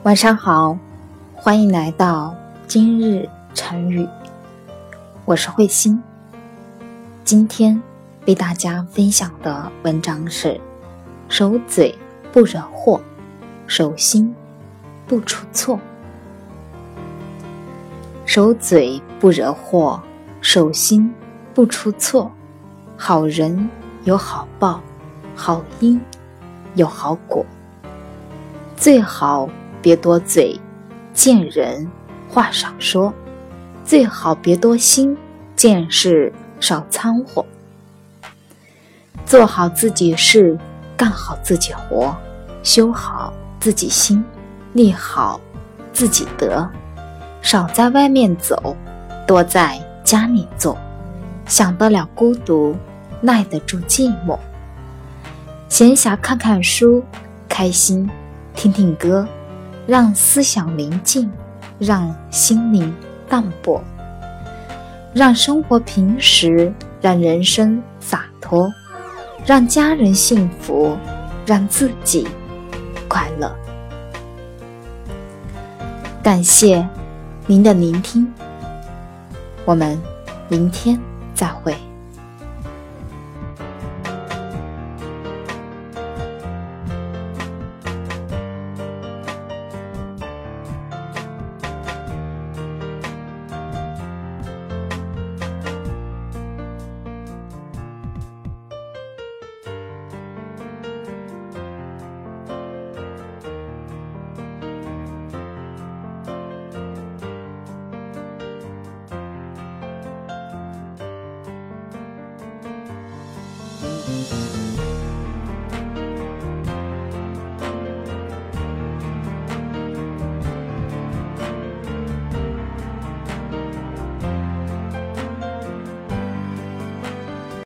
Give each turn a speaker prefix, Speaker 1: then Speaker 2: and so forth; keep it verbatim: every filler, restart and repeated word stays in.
Speaker 1: 晚上好，欢迎来到今日成语，我是慧心。今天为大家分享的文章是守嘴不惹祸，守心不出错。守嘴不惹祸，守心不出错。好人有好报，好因有好果。最好别多嘴，见人话少说；最好别多心，见事少掺和。做好自己事，干好自己活，修好自己心，立好自己德。少在外面走，多在家里坐。享得了孤独，耐得住寂寞。闲暇看看书，开心听听歌，让思想宁静，让心灵淡泊，让生活平实，让人生洒脱，让家人幸福，让自己快乐。感谢您的聆听，我们明天再会。